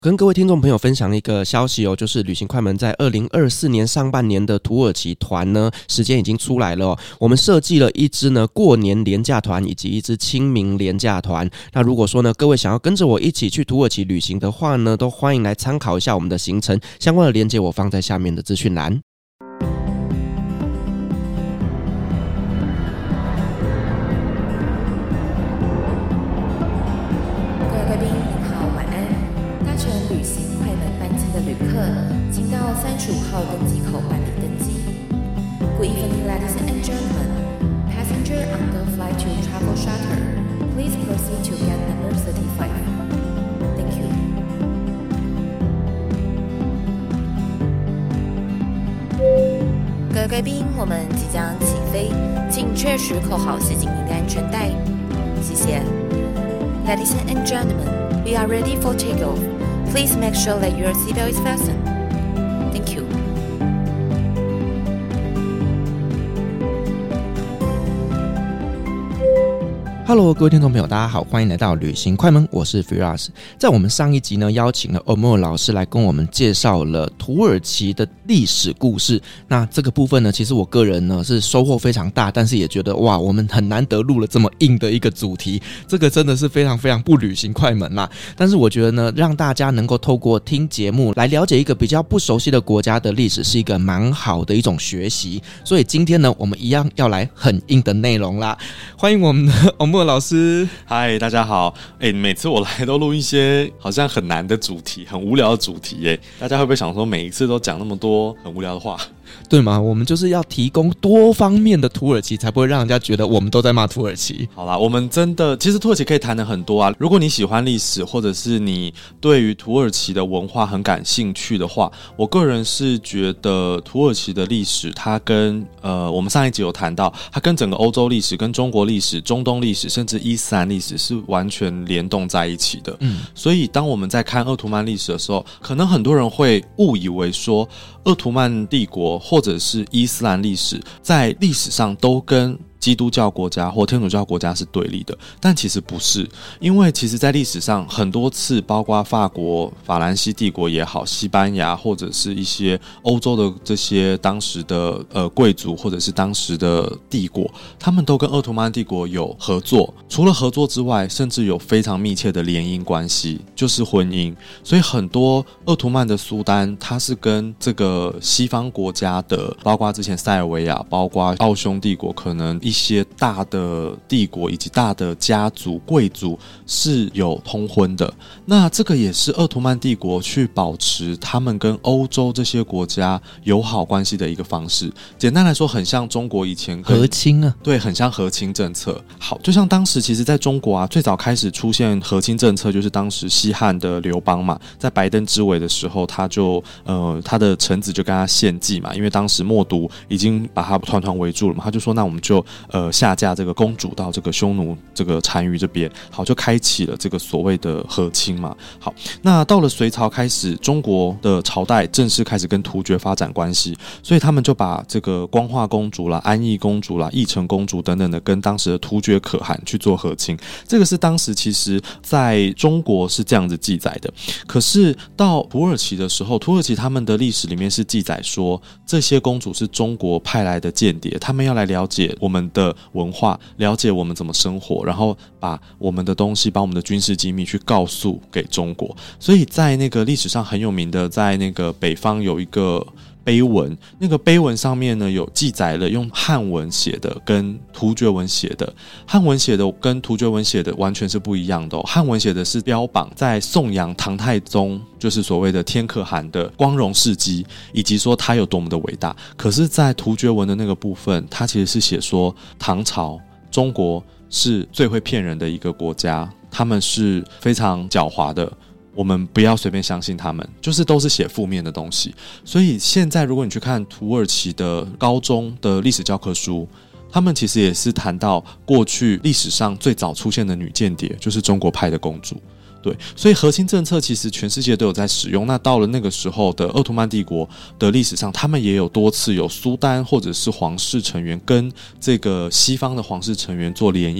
跟各位听众朋友分享一个消息就是旅行快门在2024年上半年的土耳其团呢，时间已经出来了我们设计了一支呢过年连假团以及一支清明连假团。那如果说呢各位想要跟着我一起去土耳其旅行的话呢，都欢迎来参考一下我们的行程，相关的连结我放在下面的资讯栏。 35号登机口办理登机。Good evening, ladies and gentlemen. Passenger on the flight to Travel Charter, please proceed to gate number 35. Thank you. 各位贵宾，我们即将起飞，请确实扣好系紧您的安全带。谢谢。Ladies and gentlemen, we are ready for takeoff. Please make sure that your seatbelt is fastened.Thank you. Hello， 各位听众朋友，大家好，欢迎来到旅行快门，我是 Firas。在我们上一集呢，邀请了 Omur 老师来跟我们介绍了土耳其的历史故事。那这个部分呢，其实我个人呢是收获非常大，但是也觉得哇，我们很难得录了这么硬的一个主题，这个真的是非常非常不旅行快门啦。但是我觉得呢，让大家能够透过听节目来了解一个比较不熟悉的国家的历史，是一个蛮好的一种学习。所以今天呢，我们一样要来很硬的内容啦。欢迎我们的 Omur老师。 嗨，大家好。每次我来都录一些好像很难的主题，很无聊的主题耶。大家会不会想说每一次都讲那么多很无聊的话？ 对吗？我们就是要提供多方面的土耳其，才不会让人家觉得我们都在骂土耳其。 好啦，我们真的其实土耳其可以谈的很多啊。如果你喜欢历史，或者是你对于土耳其的文化很感兴趣的话，我个人是觉得土耳其的历史，它跟我们上一集有谈到，它跟整个欧洲历史、跟中国历史、中东历史，甚至伊斯兰历史是完全联动在一起的。所以当我们在看鄂图曼历史的时候，可能很多人会误以为说鄂图曼帝国或者是伊斯兰历史在历史上都跟基督教国家或天主教国家是对立的，但其实不是。因为其实在历史上很多次，包括法国、法兰西帝国也好，西班牙或者是一些欧洲的这些当时的贵族或者是当时的帝国，他们都跟鄂图曼帝国有合作。除了合作之外，甚至有非常密切的联姻关系，就是婚姻。所以很多鄂图曼的苏丹，他是跟这个西方国家的，包括之前塞尔维亚，包括奥匈帝国，可能一些大的帝国以及大的家族贵族是有通婚的。那这个也是鄂图曼帝国去保持他们跟欧洲这些国家友好关系的一个方式。简单来说，很像中国以前和亲啊， 对，很像和亲政策。好，就像当时其实在中国啊，最早开始出现和亲政策，就是当时西汉的刘邦嘛，在白登之围的时候，他就他的臣子就跟他献计嘛，因为当时默毒已经把他团团围住了嘛，他就说那我们就下嫁这个公主到这个匈奴这个单于这边，好，就开启了这个所谓的和亲嘛。好，那到了隋朝开始，中国的朝代正式开始跟突厥发展关系，所以他们就把这个光化公主啦、安义公主啦、义成公主等等的跟当时的突厥可汗去做和亲。这个是当时其实在中国是这样子记载的。可是到土耳其的时候，土耳其他们的历史里面是记载说，这些公主是中国派来的间谍，他们要来了解我们的文化，了解我们怎么生活，然后把我们的东西，把我们的军事机密去告诉给中国。所以在那个历史上很有名的，在那个北方有一个碑文，那个碑文上面呢有记载了用汉文写的跟突厥文写的，汉文写的跟突厥文写的完全是不一样的汉文写的是标榜在颂扬唐太宗，就是所谓的天可汗的光荣事迹，以及说他有多么的伟大。可是在突厥文的那个部分，他其实是写说唐朝中国是最会骗人的一个国家，他们是非常狡猾的，我们不要随便相信他们，就是都是写负面的东西。所以现在如果你去看土耳其的高中的历史教科书，他们其实也是谈到过去历史上最早出现的女间谍就是中国派的公主。对，所以和亲政策其实全世界都有在使用。那到了那个时候的鄂图曼帝国的历史上，他们也有多次有苏丹或者是皇室成员跟这个西方的皇室成员做联姻，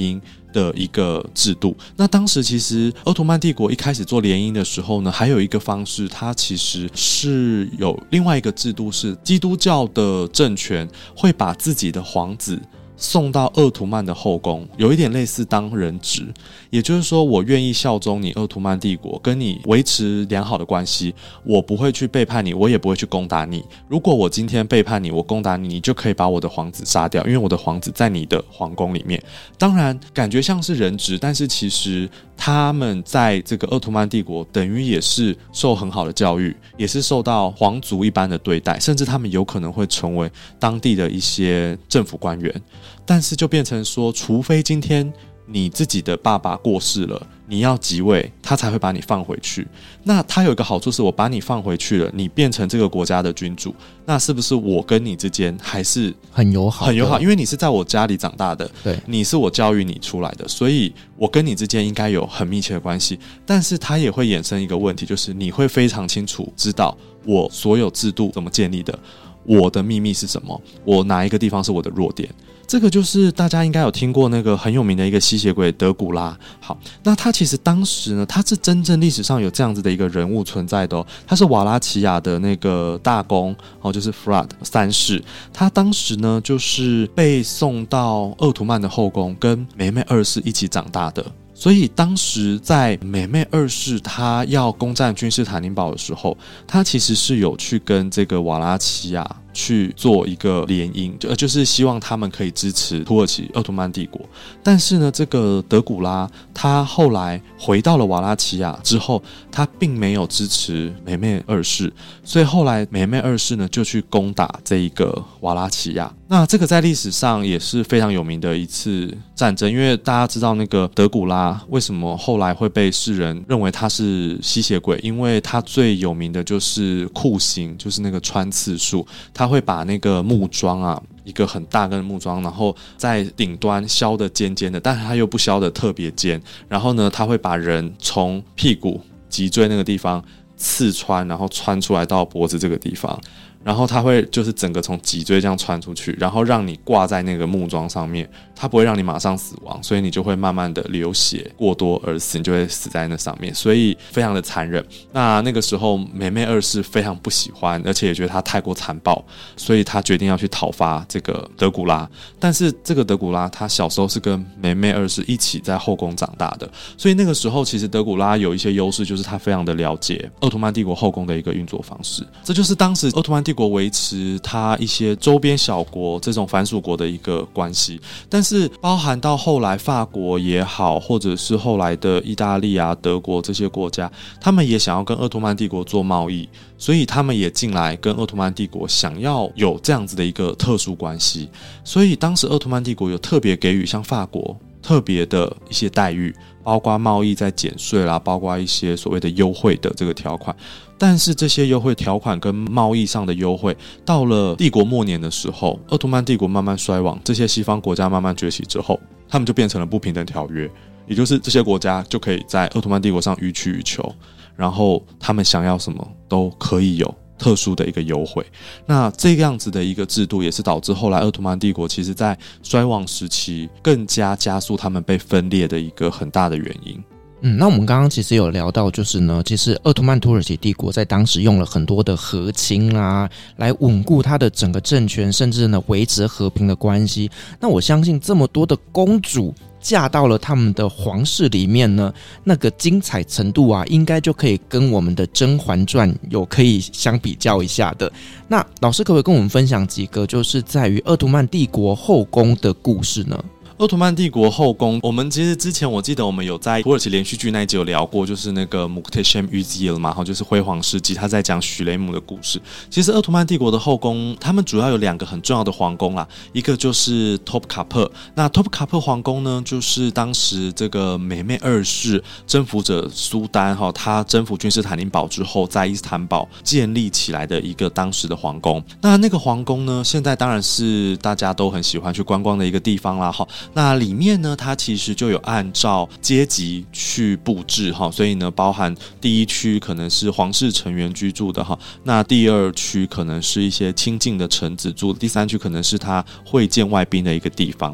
的一个制度。那当时其实鄂图曼帝国一开始做联姻的时候呢，还有一个方式，它其实是有另外一个制度，是基督教的政权会把自己的皇子送到鄂图曼的后宫，有一点类似当人质，也就是说我愿意效忠你鄂图曼帝国，跟你维持良好的关系，我不会去背叛你，我也不会去攻打你。如果我今天背叛你，我攻打你，你就可以把我的皇子杀掉，因为我的皇子在你的皇宫里面。当然感觉像是人质，但是其实他们在这个鄂图曼帝国等于也是受很好的教育，也是受到皇族一般的对待，甚至他们有可能会成为当地的一些政府官员。但是就变成说，除非今天你自己的爸爸过世了，你要即位，他才会把你放回去。那他有一个好处是，我把你放回去了，你变成这个国家的君主，那是不是我跟你之间还是很友好？很友好， 因为你是在我家里长大的，对，你是我教育你出来的，所以我跟你之间应该有很密切的关系。但是它也会衍生一个问题，就是你会非常清楚知道我所有制度怎么建立的，我的秘密是什么，我哪一个地方是我的弱点。这个就是大家应该有听过那个很有名的一个吸血鬼德古拉。好，那他其实当时呢，他是真正历史上有这样子的一个人物存在的哦。他是瓦拉齐亚的那个大公哦，就是 Frad 三世。他当时呢，就是被送到鄂图曼的后宫，跟梅梅二世一起长大的。所以当时在梅梅二世他要攻占君士坦丁堡的时候，他其实是有去跟这个瓦拉齐亚去做一个联姻，就是希望他们可以支持土耳其鄂图曼帝国。但是呢，这个德古拉他后来回到了瓦拉齐亚之后，他并没有支持梅梅二世，所以后来梅梅二世呢就去攻打这一个瓦拉齐亚。那这个在历史上也是非常有名的一次战争，因为大家知道那个德古拉为什么后来会被世人认为他是吸血鬼，因为他最有名的就是酷刑，就是那个穿刺术。他会把那个木桩啊，一个很大根的木桩，然后在顶端削得尖尖的，但是他又不削得特别尖。然后呢，他会把人从屁股脊椎那个地方刺穿，然后穿出来到脖子这个地方。然后他会就是整个从脊椎这样穿出去，然后让你挂在那个木桩上面，他不会让你马上死亡，所以你就会慢慢的流血过多而死，你就会死在那上面，所以非常的残忍。那个时候梅梅二世非常不喜欢，而且也觉得他太过残暴，所以他决定要去讨伐这个德古拉。但是这个德古拉他小时候是跟梅梅二世一起在后宫长大的，所以那个时候其实德古拉有一些优势，就是他非常的了解鄂图曼帝国后宫的一个运作方式。这就是当时鄂图曼帝国维持他一些周边小国这种藩属国的一个关系。但是包含到后来法国也好，或者是后来的意大利啊、德国这些国家，他们也想要跟鄂图曼帝国做贸易，所以他们也进来跟鄂图曼帝国想要有这样子的一个特殊关系。所以当时鄂图曼帝国有特别给予像法国特别的一些待遇，包括贸易在减税啦，包括一些所谓的优惠的这个条款。但是这些优惠条款跟贸易上的优惠，到了帝国末年的时候，鄂图曼帝国慢慢衰亡，这些西方国家慢慢崛起之后，他们就变成了不平等条约，也就是这些国家就可以在鄂图曼帝国上予取予求，然后他们想要什么都可以有特殊的一个优惠。那这样子的一个制度也是导致后来鄂图曼帝国其实在衰亡时期更加加速他们被分裂的一个很大的原因。 那我们刚刚其实有聊到，就是呢，其实鄂图曼土耳其帝国在当时用了很多的和亲啊，来稳固它的整个政权，甚至呢维持和平的关系。那我相信这么多的公主嫁到了他们的皇室里面呢，那个精彩程度啊，应该就可以跟我们的《甄嬛传》有可以相比较一下的。那老师可不可以跟我们分享几个就是在于鄂图曼帝国后宫的故事呢？ 鄂图曼帝国后宫，我们其实之前我记得我们有在土耳其连续剧那一集有聊过，就是那个 Muhteşem Yüzyıl 嘛，就是辉煌世纪，他在讲许雷姆的故事。其实鄂图曼帝国的后宫，他们主要有两个很重要的皇宫啦，一个就是 Topkapı。那 Topkapı皇宫呢，就是当时这个梅梅二世征服者苏丹他征服君士坦丁堡之后，在伊斯坦堡建立起来的一个当时的皇宫。那个皇宫呢，现在当然是大家都很喜欢去观光的一个地方啦。那里面呢，它其实就有按照阶级去布置所以呢，包含第一区可能是皇室成员居住的那第二区可能是一些亲近的臣子住的，第三区可能是他会见外宾的一个地方。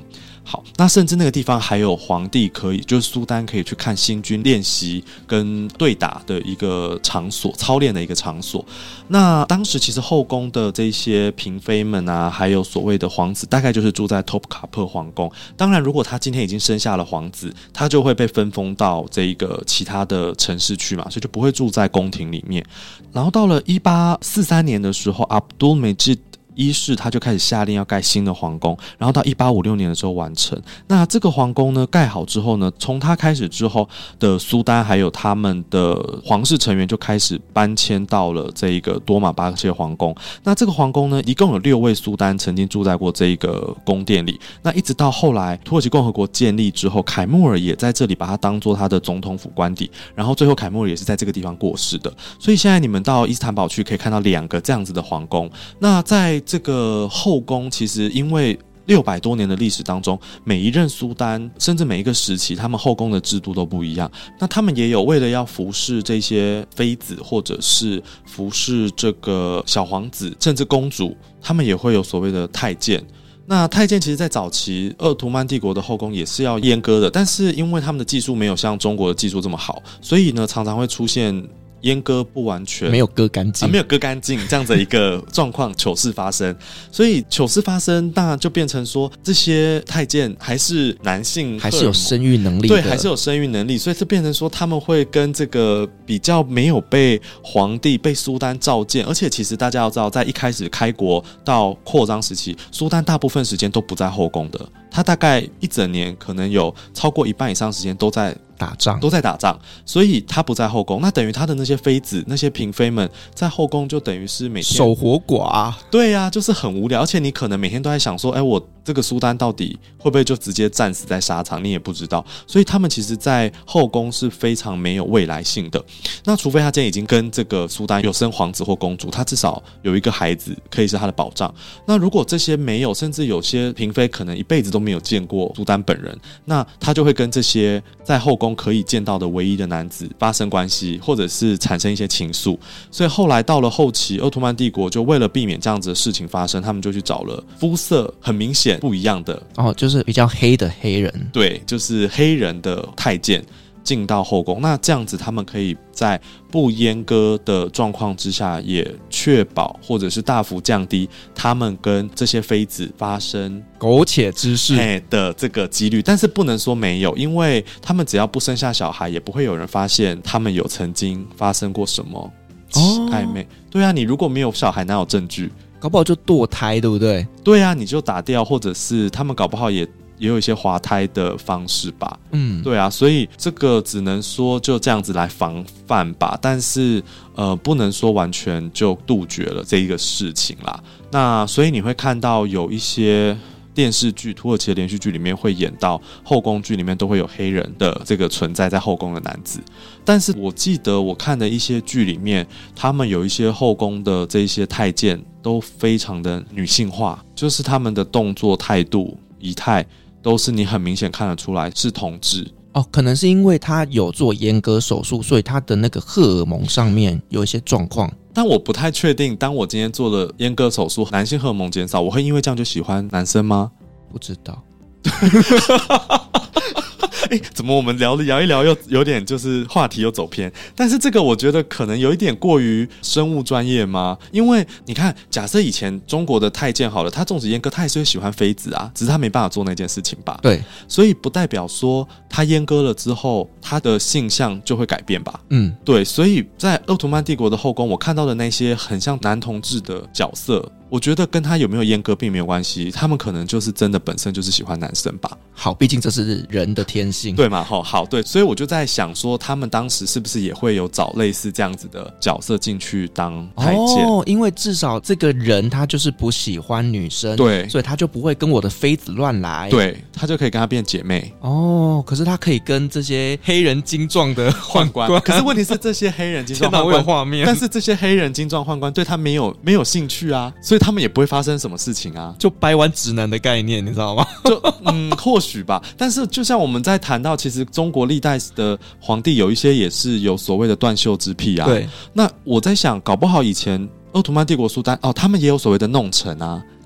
好，那甚至那个地方还有皇帝可以，就是苏丹可以去看新军练习跟对打的一个场所，操练的一个场所。那当时其实后宫的这些嫔妃们啊，还有所谓的皇子，大概就是住在 Topkapi 皇宫。当然，如果他今天已经生下了皇子，他就会被分封到这一个其他的城市去嘛，所以就不会住在宫廷里面。然后到了1843年的时候 Abdülmecid一世他就开始下令要盖新的皇宫，然后到1856年的时候完成。那这个皇宫呢盖好之后呢，从他开始之后的苏丹还有他们的皇室成员就开始搬迁到了这一个多玛巴谢皇宫。那这个皇宫呢，一共有6位苏丹曾经住在过这一个宫殿里。那一直到后来土耳其共和国建立之后，凯末尔也在这里把它当做他的总统府官邸，然后最后凯末尔也是在这个地方过世的。所以现在你们到伊斯坦堡去可以看到2个这样子的皇宫。那在这个后宫其实因为600多年的历史当中，每一任苏丹甚至每一个时期他们后宫的制度都不一样。那他们也有为了要服侍这些妃子或者是服侍这个小皇子甚至公主，他们也会有所谓的太监。那太监其实在早期鄂图曼帝国的后宫也是要阉割的，但是因为他们的技术没有像中国的技术这么好，所以呢常常会出现阉割不完全， 没有割干净， 没有割干净这样子的一个状况糗事发生。所以糗事发生，当然就变成说这些太监还是男性， 还是有生育能力的， 对，还是有生育能力，所以这变成说他们会跟这个比较没有被皇帝被苏丹召见，而且其实大家要知道，在一开始开国到扩张时期，苏丹大部分时间都不在后宫的，他大概一整年可能有超过1半以上时间都在打仗，所以他不在后宫。那等于他的那些妃子、那些嫔妃们在后宫就等于是每天守活寡， 对啊，就是很无聊。而且你可能每天都在想说，我这个苏丹到底会不会就直接战死在沙场，你也不知道。所以他们其实在后宫是非常没有未来性的。那除非他今天已经跟这个苏丹有生皇子或公主，他至少有一个孩子可以是他的保障。那如果这些没有，甚至有些嫔妃可能一辈子都没有见过苏丹本人，那他就会跟这些在后宫可以见到的唯一的男子发生关系，或者是产生一些情愫。所以后来到了后期，鄂图曼帝国就为了避免这样子的事情发生，他们就去找了肤色很明显不一样的， 就是比较黑的黑人， 对，就是黑人的太监进到后宫。那这样子他们可以在不阉割的状况之下，也确保或者是大幅降低他们跟这些妃子发生苟且之事的这个几率。但是不能说没有，因为他们只要不生下小孩，也不会有人发现他们有曾经发生过什么暧昧。对啊，你如果没有小孩，哪有证据？ 搞不好就堕胎，对不对？ 对啊，你就打掉，或者是他们搞不好也有一些滑胎的方式吧。对啊，所以这个只能说就这样子来防范吧，但是不能说完全就杜绝了这一个事情啦。那所以你会看到有一些电视剧，土耳其的连续剧里面会演到后宫剧里面都会有黑人的这个存在在后宫的男子。但是我记得我看的一些剧里面，他们有一些后宫的这些太监都非常的女性化，就是他们的动作态度仪态都是你很明显看得出来是同志。 可能是因为他有做阉割手术，所以他的那个荷尔蒙上面有一些状况。 但我不太确定，当我今天做了阉割手术，男性荷尔蒙减少，我会因为这样就喜欢男生吗？ 不知道。 怎么我们聊一聊又有点就是话题又走偏。但是这个我觉得可能有一点过于生物专业吗？因为你看，假设以前中国的太监好了，他纵使阉割，他还是会喜欢妃子啊，只是他没办法做那件事情吧。 对， 所以不代表说他阉割了之后他的性向就会改变吧。对，所以在鄂图曼帝国的后宫，我看到的那些很像男同志的角色，我觉得跟他有没有阉割并没有关系，他们可能就是真的本身就是喜欢男生吧。 好，毕竟这是人的天性， 对嘛？好，对，所以我就在想说，他们当时是不是也会有找类似这样子的角色进去当太监？ 因为至少这个人他就是不喜欢女生， 对， 所以他就不会跟我的妃子乱来， 对，他就可以跟他变姐妹。 可是他可以跟这些黑人精壮的宦官， 可是问题是这些黑人精壮宦官， 画面， 但是这些黑人精壮宦官对他没有兴趣啊，所以他们也不会发生什么事情啊， 就掰弯直男的概念，你知道吗？ 就或许吧。但是就像我们在谈到，其实中国历代的皇帝有一些也是有所谓的断袖之癖啊。 对， 那我在想，搞不好以前鄂图曼帝国苏丹他们也有所谓的弄臣啊。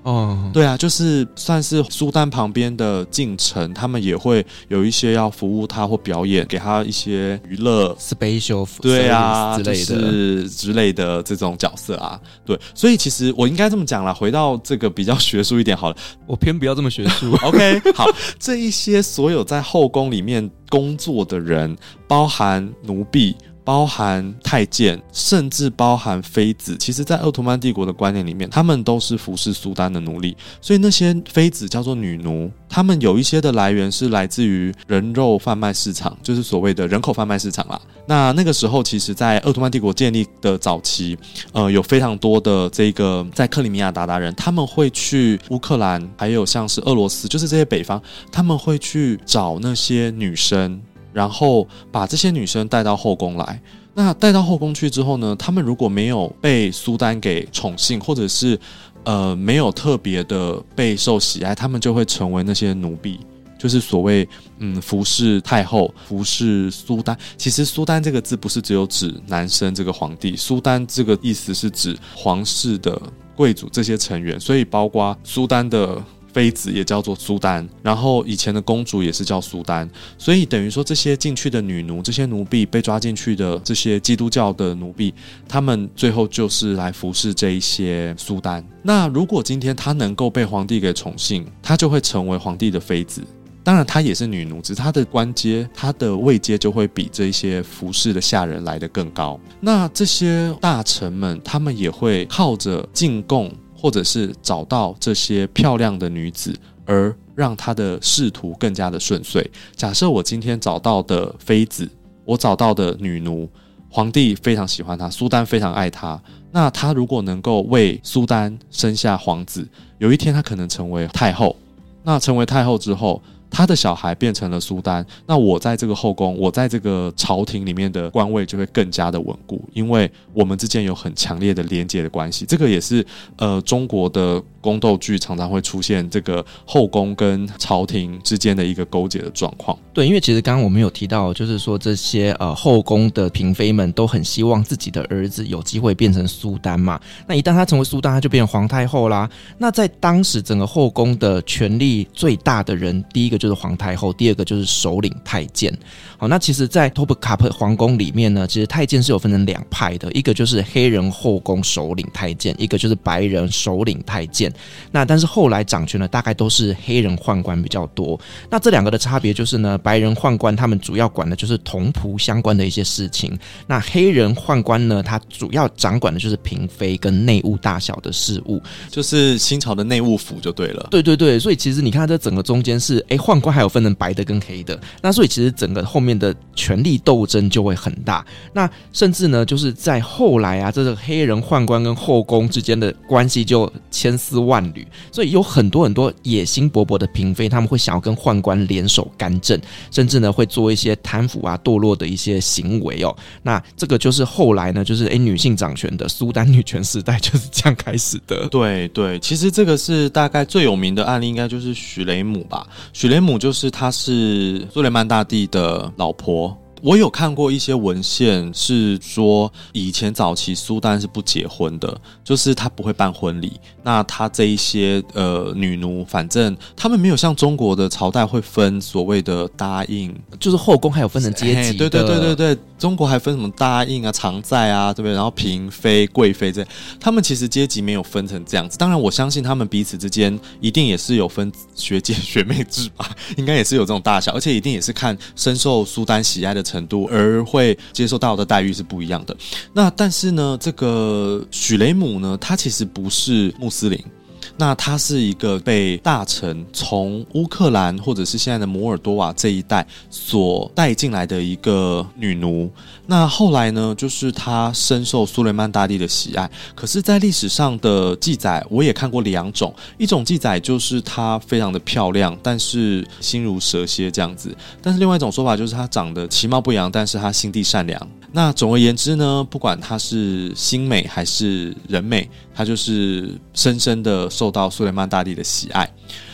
哦， 对啊，就是算是苏丹旁边的进城，他们也会有一些要服务他或表演，给他一些娱乐 special 对啊之类的、 就是之类的这种角色啊。对，所以其实我应该这么讲啦，回到这个比较学术一点好了， 我偏不要这么学术。 OK， 好，这一些所有在后宫里面工作的人，包含奴婢，包含太监，甚至包含妃子，其实在鄂图曼帝国的观念里面，他们都是服侍苏丹的奴隶，所以那些妃子叫做女奴，他们有一些的来源是来自于人肉贩卖市场，就是所谓的人口贩卖市场啦。那个时候其实在鄂图曼帝国建立的早期，有非常多的这个在克里米亚鞑靼人，他们会去乌克兰，还有像是俄罗斯，就是这些北方，他们会去找那些女生，然后把这些女生带到后宫来。那带到后宫去之后呢，他们如果没有被苏丹给宠幸，或者是没有特别的备受喜爱，他们就会成为那些奴婢，就是所谓服侍太后，服侍苏丹。其实苏丹这个字不是只有指男生这个皇帝，苏丹这个意思是指皇室的贵族这些成员，所以包括苏丹的妃子也叫做苏丹，然后以前的公主也是叫苏丹，所以等于说这些进去的女奴，这些奴婢被抓进去的这些基督教的奴婢，他们最后就是来服侍这一些苏丹。那如果今天她能够被皇帝给宠幸，她就会成为皇帝的妃子。当然她也是女奴，只是她的官阶，她的位阶就会比这些服侍的下人来得更高。那这些大臣们，他们也会靠着进贡或者是找到这些漂亮的女子，而让他的仕途更加的顺遂。假设我今天找到的妃子，我找到的女奴，皇帝非常喜欢她，苏丹非常爱她，那她如果能够为苏丹生下皇子，有一天她可能成为太后，那成为太后之后，他的小孩变成了苏丹，那我在这个后宫，我在这个朝廷里面的官位就会更加的稳固，因为我们之间有很强烈的连结的关系。这个也是中国的宫斗剧常常会出现这个后宫跟朝廷之间的一个勾结的状况。 对，因为其实刚刚我们有提到，就是说这些后宫的嫔妃们都很希望自己的儿子有机会变成苏丹嘛。那一旦他成为苏丹，他就变成皇太后啦。那在当时整个后宫的权力最大的人，第一个就是皇太后，第二个就是首领太监。好，那其实在托普卡普皇宫里面呢，其实太监是有分成两派的，一个就是黑人后宫首领太监，一个就是白人首领太监。那但是后来掌权的大概都是黑人宦官比较多。那这两个的差别就是呢，白人宦官他们主要管的就是同仆相关的一些事情，那黑人宦官呢，他主要掌管的就是嫔妃跟内务大小的事务， 就是清朝的内务府就对了。 对对对，所以其实你看这整个中间是宦官还有分成白的跟黑的，那所以其实整个后面的权力斗争就会很大。那甚至呢，就是在后来啊，这个黑人宦官跟后宫之间的关系就千丝万缕，所以有很多很多野心勃勃的嫔妃，他们会想要跟宦官联手干政，甚至呢会做一些贪腐啊堕落的一些行为哦。那这个就是后来呢，就是女性掌权的苏丹女权时代就是这样开始的。 对对，其实这个是大概最有名的案例，应该就是许雷姆吧。许雷姆就是她是苏雷曼大帝的老婆。我有看过一些文献是说，以前早期苏丹是不结婚的，就是他不会办婚礼。那他这一些女奴，反正他们没有像中国的朝代会分所谓的答应， 就是后宫还有分成阶级的。 对对对对对，中国还分什么答应啊、常在啊，对不对？然后嫔妃、贵妃这，他们其实阶级没有分成这样子。当然，我相信他们彼此之间一定也是有分学姐学妹制吧，应该也是有这种大小，而且一定也是看深受苏丹喜爱的程度而会接受到的待遇是不一样的。那但是呢，这个许雷姆呢，他其实不是穆斯林，那他是一个被大臣从乌克兰或者是现在的摩尔多瓦这一带所带进来的一个女奴。那后来呢，就是他深受苏雷曼大帝的喜爱，可是在历史上的记载我也看过两种，一种记载就是她非常的漂亮，但是心如蛇蝎这样子，但是另外一种说法就是她长得其貌不扬，但是她心地善良。那总而言之呢，不管她是心美还是人美，她就是深深的受到苏雷曼大帝的喜爱。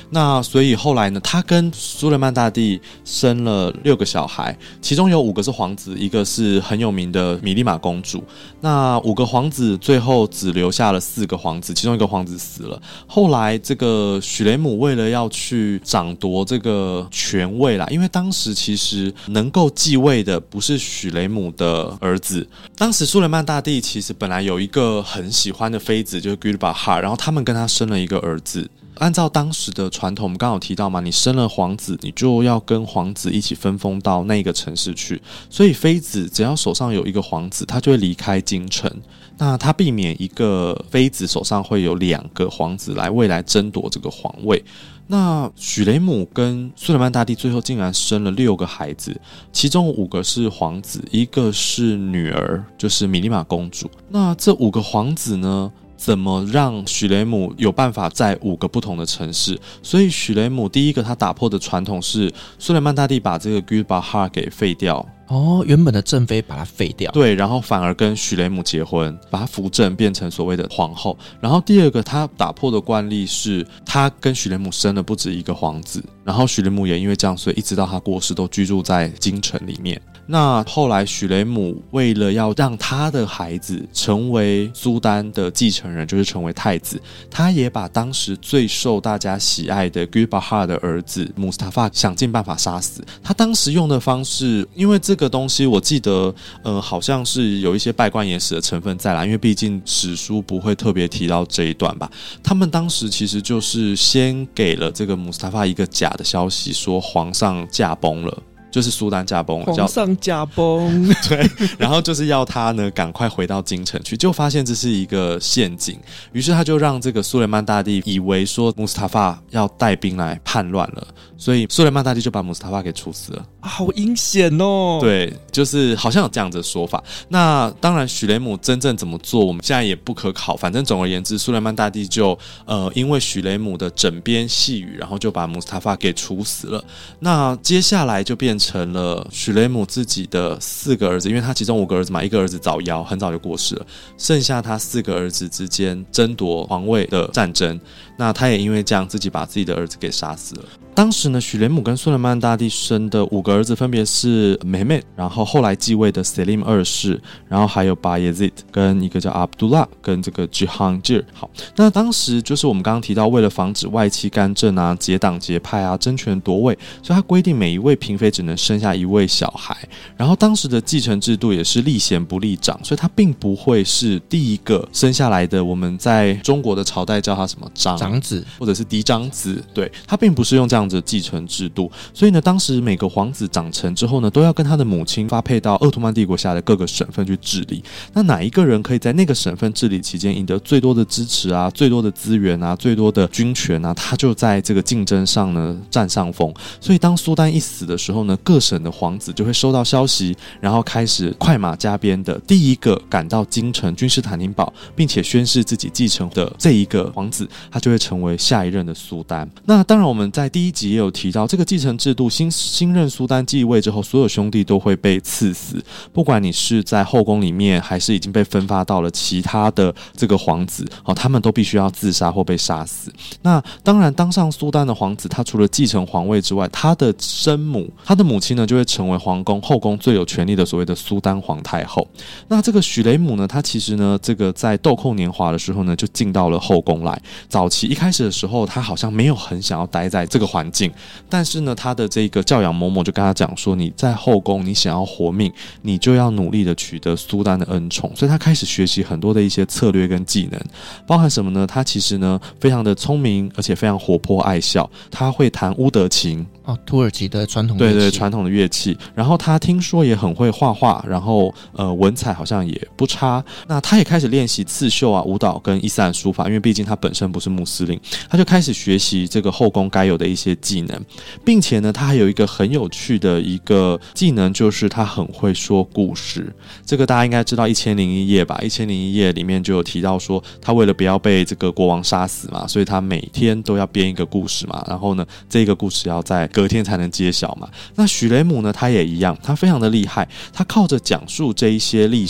那所以后来呢，他跟苏雷曼大帝生了6个小孩，其中有5个是皇子，一个是很有名的米利玛公主。那5个皇子最后只留下了4个皇子，其中1个皇子死了。后来这个许雷姆为了要去掌夺这个权位啦，因为当时其实能够继位的不是许雷姆的儿子，当时苏雷曼大帝其实本来有一个很喜欢的妃子，就是 Gulbahar， 然后他们跟他生了一个儿子。按照当时的传统，我们刚刚有提到嘛，你生了皇子，你就要跟皇子一起分封到那个城市去，所以妃子只要手上有一个皇子，他就会离开京城。那他避免一个妃子手上会有2个皇子来未来争夺这个皇位。那许雷姆跟苏雷曼大帝最后竟然生了6个孩子，其中5个是皇子，1个是女儿，就是米利玛公主。那这5个皇子呢，怎么让许雷姆有办法在5个不同的城市？所以许雷姆第一个他打破的传统是苏雷曼大帝把这个 Gulbahar 给废掉。 原本的正妃把它废掉， 对，然后反而跟许雷姆结婚，把他扶正变成所谓的皇后。然后第二个他打破的惯例是他跟许雷姆生了不止1个皇子，然后许雷姆也因为这样，所以一直到他过世都居住在京城里面。那后来许雷姆为了要让他的孩子成为苏丹的继承人，就是成为太子，他也把当时最受大家喜爱的 Gulbahar 的儿子穆斯塔法想尽办法杀死。他当时用的方式，因为这个东西我记得好像是有一些拜官野史的成分在啦，因为毕竟史书不会特别提到这一段吧。他们当时其实就是先给了这个穆斯塔法一个假的消息，说皇上驾崩了，就是苏丹驾崩了， 皇上驾崩对，然后就是要他呢赶快回到京城去，就发现这是一个陷阱，于是他就让这个苏雷曼大帝以为说穆斯塔法要带兵来叛乱了，所以苏雷曼大帝就把穆斯塔法给处死了。 好阴险哦。 对，就是好像有这样子的说法。那当然许雷姆真正怎么做我们现在也不可考，反正总而言之苏雷曼大帝就因为许雷姆的枕边细语，然后就把穆斯塔法给处死了。那接下来就变成了许雷姆自己的4个儿子，因为他其中5个儿子嘛，1个儿子早夭，很早就过世了，剩下他4个儿子之间争夺皇位的战争。那他也因为这样自己把自己的儿子给杀死了。当时呢，许雷姆跟苏雷曼大帝生的5个儿子分别是 Mehmed， 然后后来继位的 Selim 2世，然后还有 Bayezid 跟一个叫 Abdullah 跟这个 Jahangir。 好，那当时就是我们刚刚提到，为了防止外戚干政啊、结党结派啊、争权夺位，所以他规定每一位嫔妃只能生下1位小孩。然后当时的继承制度也是立贤不立长，所以他并不会是第一个生下来的，我们在中国的朝代叫他什么长子或者是嫡长子，对，他并不是用这样子的继承制度。所以呢，当时每个皇子长成之后呢，都要跟他的母亲发配到鄂图曼帝国下的各个省份去治理。那哪一个人可以在那个省份治理期间赢得最多的支持啊、最多的资源啊、最多的军权啊，他就在这个竞争上呢占上风。所以当苏丹一死的时候呢，各省的皇子就会收到消息，然后开始快马加鞭的第一个赶到京城君士坦丁堡，并且宣誓自己继承的这一个皇子，他就会成为下一任的苏丹。那当然我们在第1集也有提到，这个继承制度新任苏丹继位之后，所有兄弟都会被赐死，不管你是在后宫里面还是已经被分发到了其他的这个皇子，他们都必须要自杀或被杀死。那当然当上苏丹的皇子，他除了继承皇位之外，他的生母他的母亲呢就会成为皇宫后宫最有权力的所谓的苏丹皇太后。那这个许雷姆呢，他其实呢这个在豆蔻年华的时候呢就进到了后宫来。早期一开始的时候，他好像没有很想要待在这个环境，但是呢他的这个教养嬷嬷就跟他讲说，你在后宫你想要活命，你就要努力的取得苏丹的恩宠。所以他开始学习很多的一些策略跟技能，包含什么呢？他其实呢非常的聪明，而且非常活泼爱笑，他会弹乌德琴， 土耳其的传统乐器， 对，传统的乐器。然后他听说也很会画画，然后文采好像也不差。那他也开始练习刺绣啊、舞蹈跟伊斯兰书法，因为毕竟他本身不是穆斯林，他就开始学习这个后宫该有的一些技能，并且呢，他还有一个很有趣的一个技能，就是他很会说故事。这个大家应该知道《1001夜》吧？《1001夜》里面就有提到说，他为了不要被这个国王杀死嘛，所以他每天都要编一个故事嘛，然后呢，这个故事要在隔天才能揭晓嘛。那许雷姆呢，他也一样，他非常的厉害，他靠着讲述这一些历史，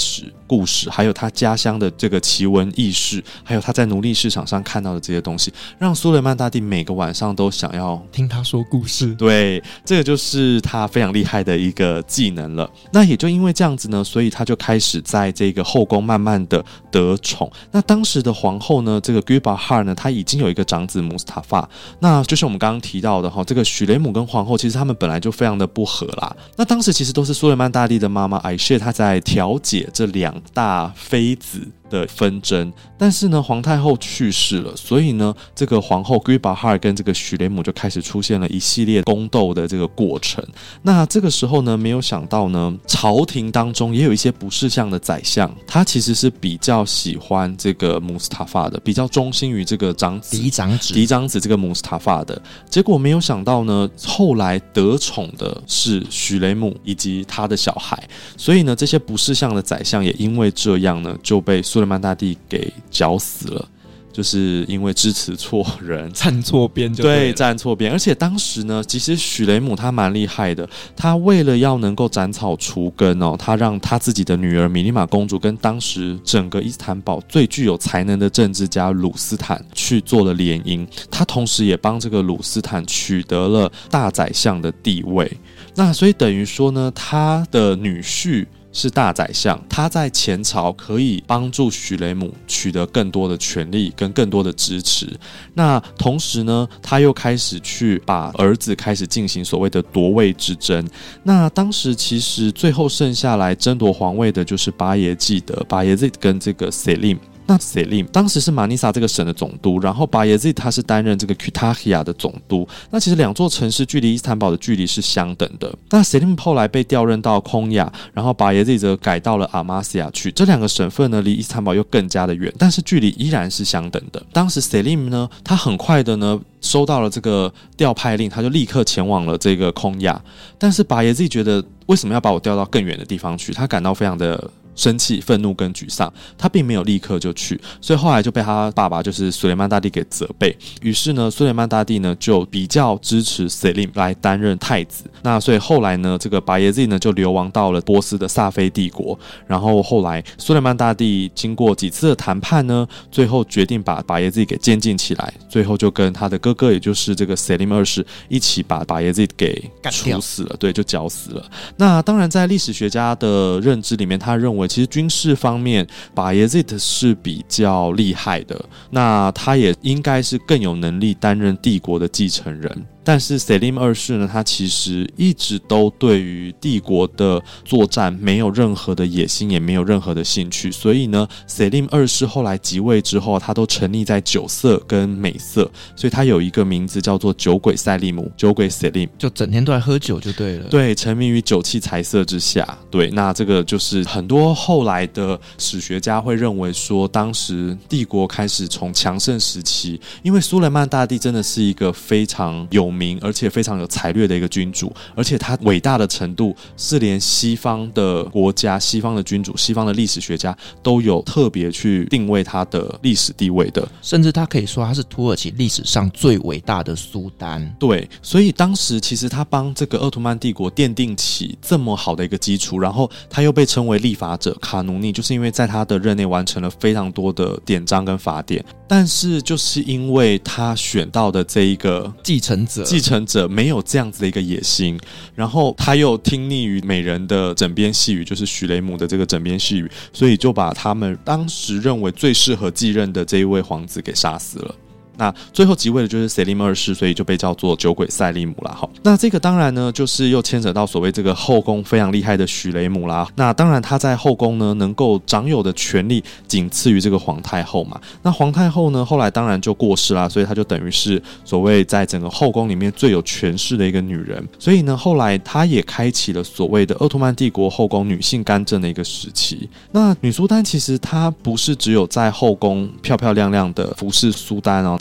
故事，还有他家乡的这个奇闻异事，还有他在奴隶市场上看到的这些东西，让苏雷曼大帝每个晚上都想要听他说故事。 对，这个就是他非常厉害的一个技能了。那也就因为这样子呢，所以他就开始在这个后宫慢慢的得宠。那当时的皇后呢，这个 Gulbahar 呢，她已经有一个长子穆斯塔法。那就是我们刚刚提到的这个许雷姆跟皇后其实他们本来就非常的不合啦。那当时其实都是苏雷曼大帝的妈妈艾谢她在调解这两大妃子的纷争，但是呢皇太后去世了，所以呢这个皇后 Gulbahar 跟这个许雷姆就开始出现了一系列宫斗的这个过程。那这个时候呢，没有想到呢，朝廷当中也有一些不识相的宰相，他其实是比较喜欢这个穆斯塔法的，比较忠心于这个长子嫡长子这个穆斯塔法的。结果没有想到呢，后来得宠的是许雷姆以及他的小孩，所以呢这些不识相的宰相也因为这样呢，就被苏雷曼大帝给绞死了。就是因为支持错人， 站错边就对了。 对，站错边。而且当时呢，其实许雷姆他蛮厉害的，他为了要能够斩草除根他让他自己的女儿米利玛公主跟当时整个伊斯坦堡最具有才能的政治家鲁斯坦去做了联姻，他同时也帮这个鲁斯坦取得了大宰相的地位。那所以等于说呢，他的女婿是大宰相，他在前朝可以帮助许雷姆取得更多的权力跟更多的支持。那同时呢，他又开始去把儿子开始进行所谓的夺位之争。那当时其实最后剩下来争夺皇位的就是巴耶济德跟这个 Selim。那 Selim 当时是马尼萨这个省的总督，然后巴耶济他是担任这个 Kütahya 的总督。那其实两座城市距离伊斯坦堡的距离是相等的。那 Selim 后来被调任到空亚，然后巴耶济则改到了阿玛西亚去。这两个省份呢，离伊斯坦堡又更加的远，但是距离依然是相等的。当时 Selim 呢，他很快的呢收到了这个调派令，他就立刻前往了这个空亚。但是巴耶济觉得为什么要把我调到更远的地方去？他感到非常的生气、愤怒跟沮丧，他并没有立刻就去，所以后来就被他爸爸就是苏雷曼大帝给责备。于是呢，苏雷曼大帝呢就比较支持 Selim 来担任太子。那所以后来呢，这个巴耶济呢就流亡到了波斯的萨菲帝国。然后后来苏雷曼大帝经过几次的谈判呢，最后决定把巴耶济给监禁起来，最后就跟他的哥哥，也就是这个 Selim 二世一起把巴耶济给处死了，对，就绞死了。那当然，在历史学家的认知里面，他认为其实军事方面巴耶济是比较厉害的，那他也应该是更有能力担任帝国的继承人。但是 Selim 二世呢，他其实一直都对于帝国的作战没有任何的野心，也没有任何的兴趣。所以呢 Selim 二世后来即位之后，他都沉溺在酒色跟美色，所以他有一个名字叫做酒鬼塞利姆，酒鬼 Selim， 就整天都在喝酒就对了。 对，沉迷于酒气财色之下。对，那这个就是很多后来的史学家会认为说，当时帝国开始从强盛时期，因为苏雷曼大帝真的是一个非常有名而且非常有才略的一个君主，而且他伟大的程度是连西方的国家、西方的君主、西方的历史学家都有特别去定位他的历史地位的， 甚至他可以说他是土耳其历史上最伟大的苏丹。 对，所以当时其实他帮这个鄂图曼帝国奠定起这么好的一个基础，然后他又被称为立法者卡努尼，就是因为在他的任内完成了非常多的典章跟法典。但是就是因为他选到的这一个继承者没有这样子的一个野心，然后他又听逆于美人的枕边细语，就是许雷姆的这个枕边细语，所以就把他们当时认为最适合继任的这一位皇子给杀死了。那最后即位的就是 Selim 二世，所以就被叫做酒鬼塞利姆啦。好，那这个当然呢，就是又牵扯到所谓这个后宫非常厉害的许雷姆啦。那当然他在后宫呢，能够掌有的权力仅次于这个皇太后嘛。那皇太后呢，后来当然就过世啦，所以她就等于是所谓在整个后宫里面最有权势的一个女人。所以呢，后来她也开启了所谓的鄂图曼帝国后宫女性干政的一个时期。那女苏丹其实她不是只有在后宫漂漂亮亮的服侍苏丹这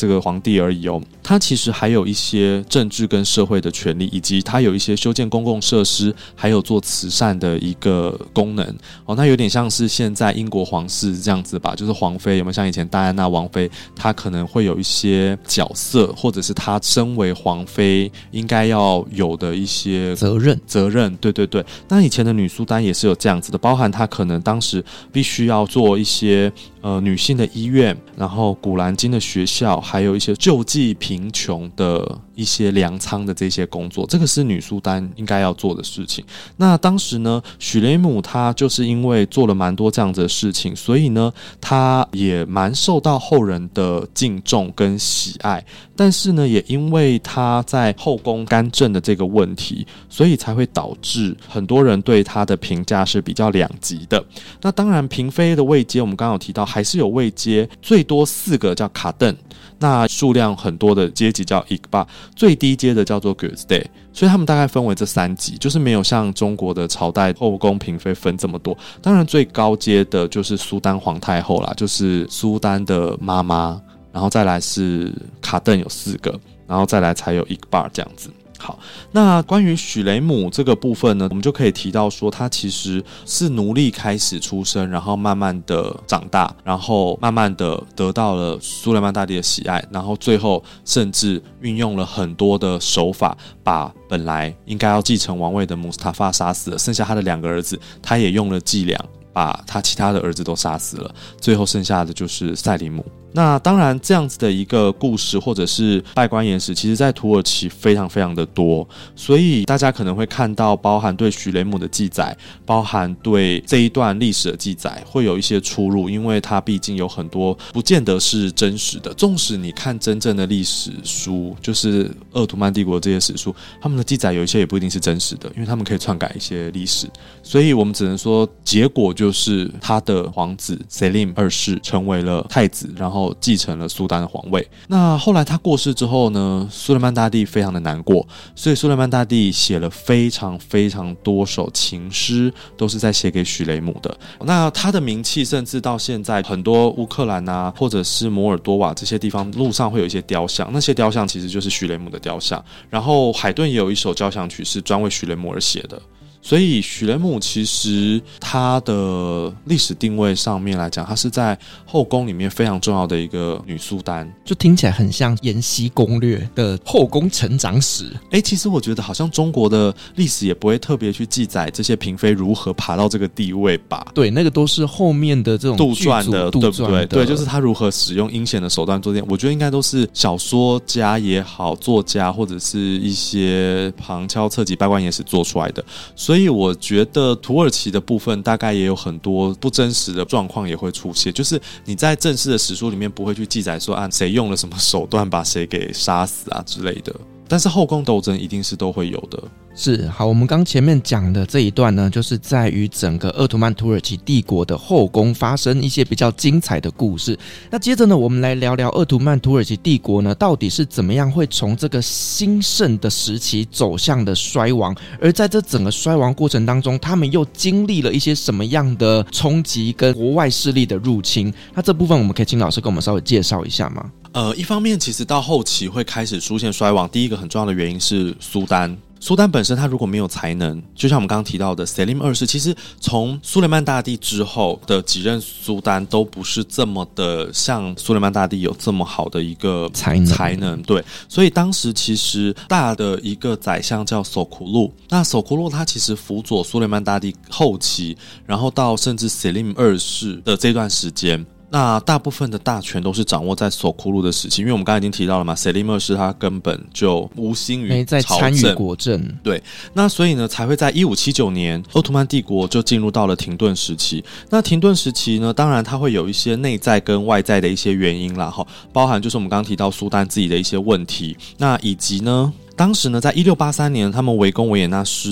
这个皇帝而已哦，他其实还有一些政治跟社会的权利，以及他有一些修建公共设施，还有做慈善的一个功能哦。那有点像是现在英国皇室这样子吧，就是皇妃有没有像以前戴安娜王妃，她可能会有一些角色，或者是她身为皇妃应该要有的一些责任，对对对。那以前的女苏丹也是有这样子的，包含她可能当时必须要做一些女性的医院，然后古兰经的学校，还有一些救济贫穷的一些粮仓的这些工作，这个是女苏丹应该要做的事情。那当时呢，许雷姆她就是因为做了蛮多这样子的事情，所以呢，她也蛮受到后人的敬重跟喜爱。但是呢，也因为她在后宫干政的这个问题，所以才会导致很多人对她的评价是比较两极的。那当然，嫔妃的位阶我们刚刚有提到，还是有位阶，最多4个叫卡邓，那数量很多的阶级叫 Iqba， 最低阶的叫做 Gözde， 所以他们大概分为这3级，就是没有像中国的朝代后宫嫔妃分这么多。当然最高阶的就是苏丹皇太后啦，就是苏丹的妈妈，然后再来是卡邓有4个，然后再来才有 Iqba 这样子。好，那关于许雷姆这个部分呢，我们就可以提到说，他其实是奴隶开始出生，然后慢慢的长大，然后慢慢的得到了苏莱曼大帝的喜爱，然后最后甚至运用了很多的手法，把本来应该要继承王位的穆斯塔法杀死了，剩下他的2个儿子，他也用了伎俩，把他其他的儿子都杀死了，最后剩下的就是赛里姆。那当然这样子的一个故事或者是拜官野史，其实在土耳其非常非常的多，所以大家可能会看到包含对许雷姆的记载，包含对这一段历史的记载会有一些出入，因为它毕竟有很多不见得是真实的。纵使你看真正的历史书，就是鄂图曼帝国这些史书，他们的记载有一些也不一定是真实的，因为他们可以篡改一些历史，所以我们只能说结果就是他的皇子 Selim 2世成为了太子，然后继承了苏丹的皇位。那后来他过世之后呢，苏莱曼大帝非常的难过，所以苏莱曼大帝写了非常非常多首情诗，都是在写给许雷姆的。那他的名气甚至到现在很多乌克兰啊，或者是摩尔多瓦这些地方路上会有一些雕像，那些雕像其实就是许雷姆的雕像。然后海顿也有一首交响曲是专为许雷姆而写的。所以许雷姆其实他的历史定位上面来讲，他是在后宫里面非常重要的一个女苏丹， 就听起来很像《延禧攻略》的后宫成长史。 其实我觉得好像中国的历史也不会特别去记载这些嫔妃如何爬到这个地位吧？ 对，那个都是后面的这种杜撰的，对不对？对，就是他如何使用阴险的手段做这件，我觉得应该都是小说家也好，作家或者是一些旁敲侧击拜官野史做出来的。所以我觉得土耳其的部分大概也有很多不真实的状况也会出现，就是你在正式的史书里面不会去记载说谁用了什么手段把谁给杀死啊之类的，但是后宫斗争一定是都会有的。 是，好，我们刚前面讲的这一段呢，就是在于整个鄂图曼土耳其帝国的后宫发生一些比较精彩的故事。那接着呢，我们来聊聊鄂图曼土耳其帝国呢，到底是怎么样会从这个兴盛的时期走向的衰亡，而在这整个衰亡过程当中，他们又经历了一些什么样的冲击跟国外势力的入侵。那这部分我们可以请老师跟我们稍微介绍一下吗？ 一方面其实到后期会开始出现衰亡，第一个很重要的原因是苏丹。苏丹本身他如果没有才能，就像我们刚刚提到的 Selim 2世，其实从苏雷曼大帝之后的几任苏丹都不是这么的像苏雷曼大帝有这么好的一个才能，对，所以当时其实大的一个宰相叫索库路，那索库路他其实辅佐苏雷曼大帝后期，然后到甚至 Selim 2世的这段时间，那大部分的大权都是掌握在索库路的时期，因为我们刚才已经提到了嘛，Selim 2世他根本就无心于没在参与国政， 对，那所以呢才会在1579年奥图曼帝国就进入到了停顿时期。那停顿时期呢，当然它会有一些内在跟外在的一些原因啦，包含就是我们刚刚提到苏丹自己的一些问题，那以及呢当时呢，在1683年，他们围攻维也纳失利，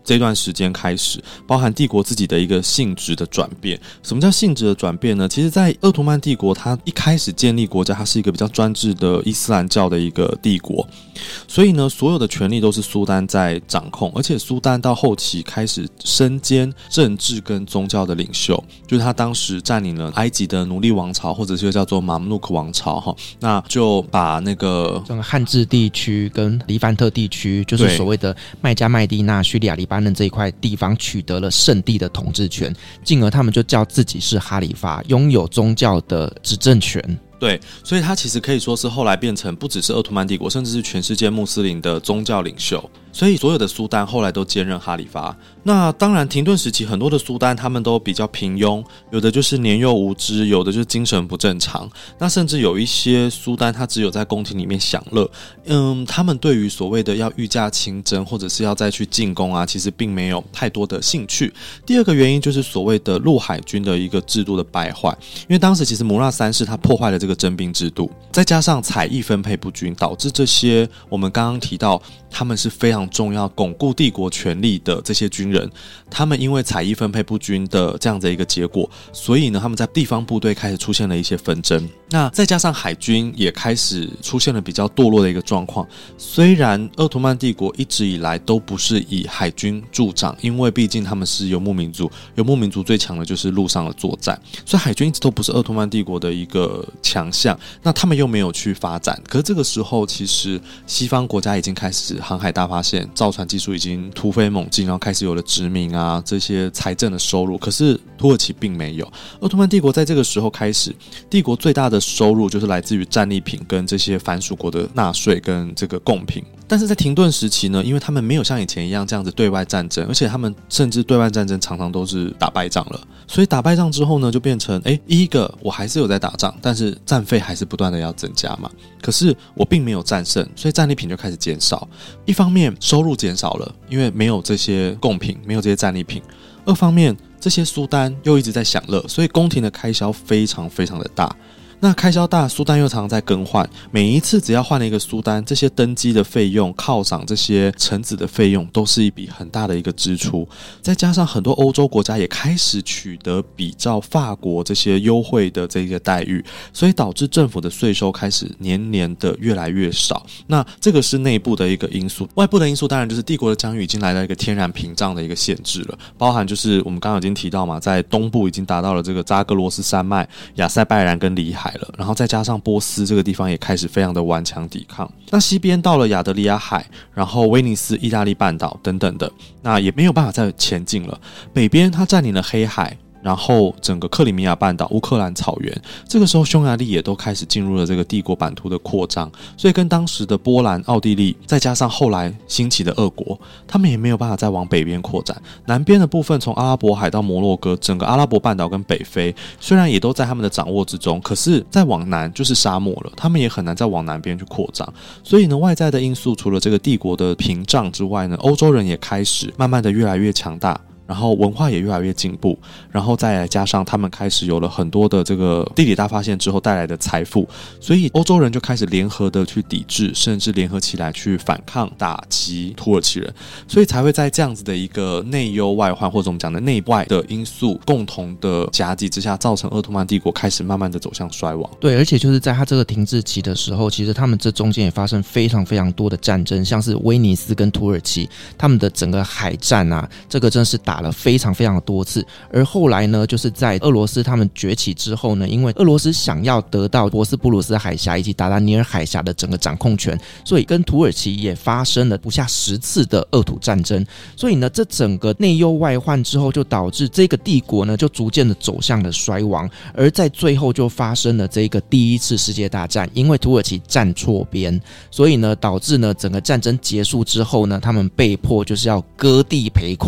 这段时间开始，包含帝国自己的一个性质的转变。什么叫性质的转变呢？其实在鄂图曼帝国它一开始建立国家，它是一个比较专制的伊斯兰教的一个帝国，所以呢所有的权力都是苏丹在掌控，而且苏丹到后期开始身兼政治跟宗教的领袖，就是他当时占领了埃及的奴隶王朝，或者是叫做马穆鲁克王朝，那就把那个整个汉治地区跟黎凡特地区，就是所谓的麦加、麦地那、叙利亚、黎巴嫩这一块地方取得了圣地的统治权，进而他们就叫自己是哈里发，拥有宗教的执政权。 对，所以他其实可以说是后来变成不只是鄂图曼帝国，甚至是全世界穆斯林的宗教领袖。所以所有的苏丹后来都兼任哈里发。那当然停顿时期很多的苏丹他们都比较平庸，有的就是年幼无知，有的就是精神不正常，那甚至有一些苏丹他只有在宫廷里面享乐，他们对于所谓的要御驾亲征或者是要再去进攻啊，其实并没有太多的兴趣。第二个原因就是所谓的陆海军的一个制度的败坏，因为当时其实穆拉三世他破坏了这个征兵制度，再加上采邑分配不均，导致这些我们刚刚提到他们是非常重要巩固帝国权力的这些军人，他们因为采邑分配不均的这样的一个结果，所以呢他们在地方部队开始出现了一些纷争。那再加上海军也开始出现了比较堕落的一个状况，虽然鄂图曼帝国一直以来都不是以海军助长，因为毕竟他们是游牧民族，游牧民族最强的就是陆上的作战，所以海军一直都不是鄂图曼帝国的一个强项，那他们又没有去发展。可是这个时候其实西方国家已经开始航海大发现，造船技术已经突飞猛进，然后开始有了殖民啊这些财政的收入，可是土耳其并没有。鄂图曼帝国在这个时候开始，帝国最大的收入就是来自于战利品跟这些藩属国的纳税跟这个贡品。但是在停顿时期呢，因为他们没有像以前一样这样子对外战争，而且他们甚至对外战争常常都是打败仗了，所以打败仗之后呢就变成第一个我还是有在打仗，但是战费还是不断的要增加嘛，可是我并没有战胜，所以战利品就开始减少。一方面收入减少了，因为没有这些贡品，没有这些战利品；二方面这些苏丹又一直在享乐，所以宫廷的开销非常非常的大。那开销大，苏丹又常常在更换，每一次只要换了一个苏丹，这些登基的费用、犒赏这些臣子的费用都是一笔很大的一个支出。再加上很多欧洲国家也开始取得比照法国这些优惠的这个待遇，所以导致政府的税收开始年年的越来越少。那这个是内部的一个因素，外部的因素当然就是帝国的疆域已经来到一个天然屏障的一个限制了，包含就是我们刚刚已经提到嘛，在东部已经达到了这个扎格罗斯山脉、亚塞拜然跟里海了，然后再加上波斯这个地方也开始非常的顽强抵抗。那西边到了亚得里亚海，然后威尼斯、意大利半岛等等的，那也没有办法再前进了。北边它占领了黑海，然后整个克里米亚半岛、乌克兰草原，这个时候匈牙利也都开始进入了这个帝国版图的扩张，所以跟当时的波兰、奥地利，再加上后来兴起的俄国，他们也没有办法再往北边扩展。南边的部分从阿拉伯海到摩洛哥，整个阿拉伯半岛跟北非虽然也都在他们的掌握之中，可是再往南就是沙漠了，他们也很难再往南边去扩张。所以呢，外在的因素除了这个帝国的屏障之外呢，欧洲人也开始慢慢的越来越强大，然后文化也越来越进步，然后再来加上他们开始有了很多的这个地理大发现之后带来的财富，所以欧洲人就开始联合的去抵制，甚至联合起来去反抗打击土耳其人，所以才会在这样子的一个内忧外患，或者我们讲的内外的因素共同的夹击之下，造成鄂图曼帝国开始慢慢的走向衰亡。 对，而且就是在他这个停滞期的时候，其实他们这中间也发生非常非常多的战争，像是威尼斯跟土耳其他们的整个海战啊，这个真的是打了非常非常多次。而后来呢，就是在俄罗斯他们崛起之后呢，因为俄罗斯想要得到博斯普鲁斯海峡以及达达尼尔海峡的整个掌控权，所以跟土耳其也发生了不下10次的俄土战争。所以呢，这整个内忧外患之后，就导致这个帝国呢就逐渐的走向了衰亡。而在最后就发生了这个第一次世界大战，因为土耳其站错边，所以呢导致呢整个战争结束之后呢，他们被迫就是要割地赔款。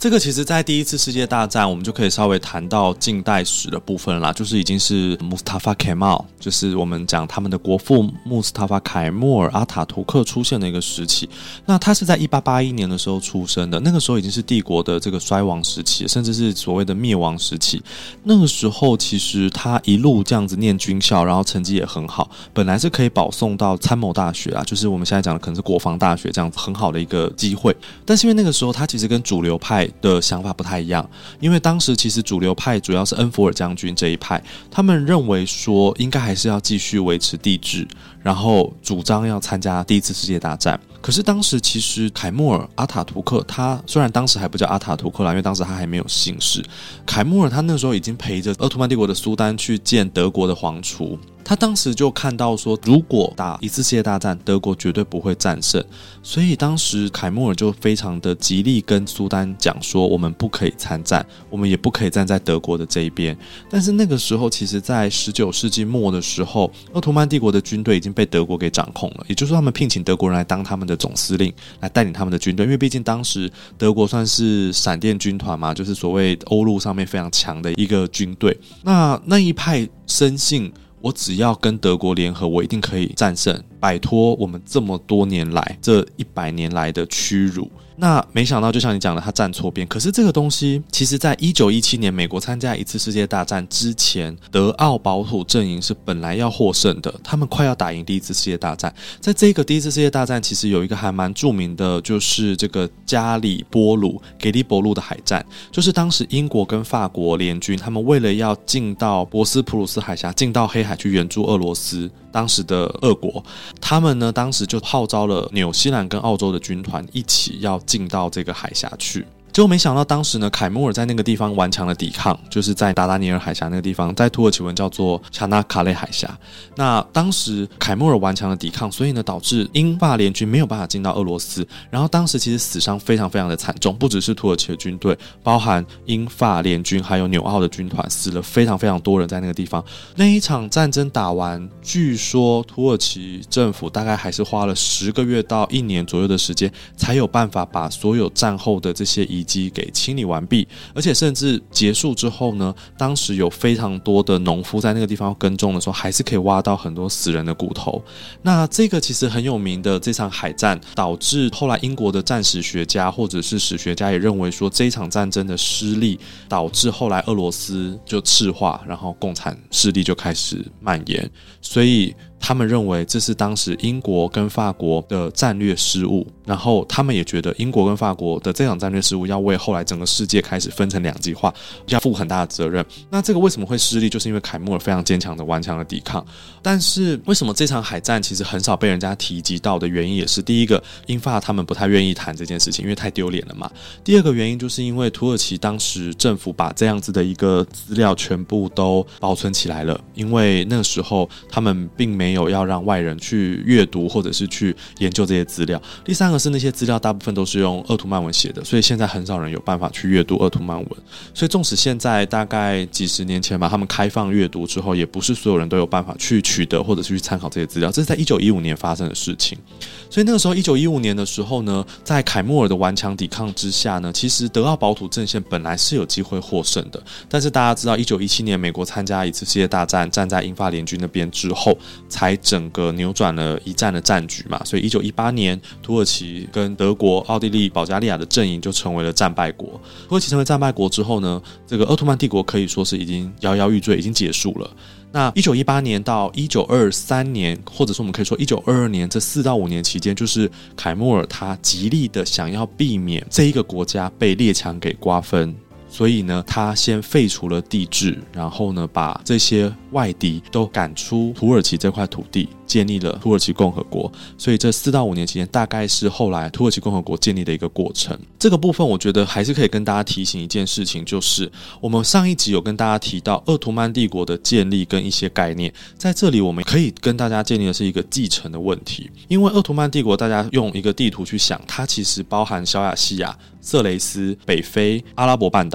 这个其实在第一次世界大战我们就可以稍微谈到近代史的部分啦，就是已经是 Mustafa Kemal， 就是我们讲他们的国父穆斯塔法凯莫尔阿塔图克出现的一个时期。那他是在1881年的时候出生的，那个时候已经是帝国的这个衰亡时期，甚至是所谓的灭亡时期。那个时候其实他一路这样子念军校，然后成绩也很好，本来是可以保送到参谋大学啦，就是我们现在讲的可能是国防大学这样子很好的一个机会。但是因为那个时候他其实跟主流派的想法不太一样，因为当时其实主流派主要是恩福尔将军这一派，他们认为说应该还是要继续维持帝制，然后主张要参加第一次世界大战。可是当时其实凯莫尔阿塔图克，他虽然当时还不叫阿塔图克啦，因为当时他还没有姓氏。凯莫尔他那时候已经陪着鄂图曼帝国的苏丹去见德国的皇储，他当时就看到说，如果打一次世界大战，德国绝对不会战胜，所以当时凯莫尔就非常的极力跟苏丹讲说，我们不可以参战，我们也不可以站在德国的这一边。但是那个时候其实在19世纪末的时候，鄂图曼帝国的军队已经被德国给掌控了，也就是说他们聘请德国人来当他们的总司令，来带领他们的军队，因为毕竟当时德国算是闪电军团嘛，就是所谓欧陆上面非常强的一个军队。那一派深信我只要跟德国联合，我一定可以战胜，摆脱我们这么多年来这100年来的屈辱。那没想到就像你讲的，他站错边。可是这个东西其实在1917年美国参加一次世界大战之前，德奥保土阵营是本来要获胜的，他们快要打赢第一次世界大战。在这个第一次世界大战其实有一个还蛮著名的，就是这个加里波鲁给利伯路的海战，就是当时英国跟法国联军，他们为了要进到博斯普鲁斯海峡，进到黑海去援助俄罗斯当时的俄国，他们呢当时就号召了纽西兰跟澳洲的军团一起要进到这个海峡去。结果没想到当时呢，凯莫尔在那个地方顽强的抵抗，就是在达达尼尔海峡那个地方，在土耳其文叫做查纳卡雷海峡。那当时凯莫尔顽强的抵抗，所以呢导致英法联军没有办法进到俄罗斯，然后当时其实死伤非常非常的惨重，不只是土耳其的军队，包含英法联军还有纽澳的军团，死了非常非常多人在那个地方。那一场战争打完，据说土耳其政府大概还是花了10个月到1年左右的时间，才有办法把所有战后的这些遗迹给清理完毕。而且甚至结束之后呢，当时有非常多的农夫在那个地方耕种的时候，还是可以挖到很多死人的骨头。那这个其实很有名的这场海战，导致后来英国的战史学家或者是史学家也认为说，这一场战争的失利导致后来俄罗斯就赤化，然后共产势力就开始蔓延，所以他们认为这是当时英国跟法国的战略失误，然后他们也觉得英国跟法国的这场战略失误要为后来整个世界开始分成两极化要负很大的责任。那这个为什么会失利，就是因为凯莫尔非常坚强的顽强的抵抗。但是为什么这场海战其实很少被人家提及到的原因，也是第一个，英法他们不太愿意谈这件事情，因为太丢脸了嘛。第二个原因就是因为土耳其当时政府把这样子的一个资料全部都保存起来了，因为那个时候他们并没有要让外人去阅读或者是去研究这些资料。第三个是那些资料大部分都是用鄂图曼文写的，所以现在很少人有办法去阅读鄂图曼文。所以纵使现在大概几十年前吧，他们开放阅读之后，也不是所有人都有办法去取得或者是去参考这些资料。这是在1915年发生的事情。所以那个时候1915年的时候呢，在凯莫尔的顽强抵抗之下呢，其实德奥保土阵线本来是有机会获胜的。但是大家知道1917年美国参加一次世界大战，站在英法联军那边之后，才整个扭转了一战的战局嘛。所以1918年土耳其跟德国、奥地利、保加利亚的阵营就成为了战败国。土耳其成为战败国之后呢，这个鄂图曼帝国可以说是已经摇摇欲坠，已经结束了。那1918年到1923年，或者说我们可以说1922年，这4到5年期间，就是凯莫尔他极力的想要避免这一个国家被列强给瓜分，所以呢他先废除了帝制，然后呢把这些外敌都赶出土耳其这块土地，建立了土耳其共和国。所以这4到5年期间，大概是后来土耳其共和国建立的一个过程。这个部分我觉得还是可以跟大家提醒一件事情，就是我们上一集有跟大家提到鄂图曼帝国的建立跟一些概念，在这里我们可以跟大家建立的是一个继承的问题。因为鄂图曼帝国大家用一个地图去想，它其实包含小亚细亚、色雷斯、北非、阿拉伯半岛，